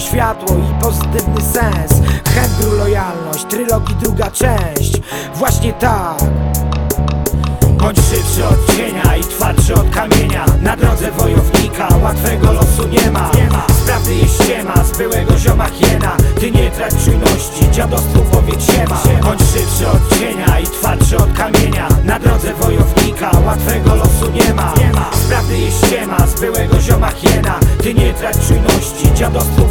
światło i pozytywny sens. Hendru lojalność, trylogii druga część. Właśnie tak. Bądź szybszy od cienia i twardszy od kamienia. Na drodze wojownika łatwego losu nie ma. Z prawdy jest ściema, z byłego zioma hiena. Ty nie trać czujności, dziadostwu powiedz siema. Bądź szybszy od cienia i twardszy od kamienia. Na drodze wojownika łatwego losu nie ma. Z prawdy jest ściema, z byłego zioma hiena. Ty nie trać czujności, dziadostwu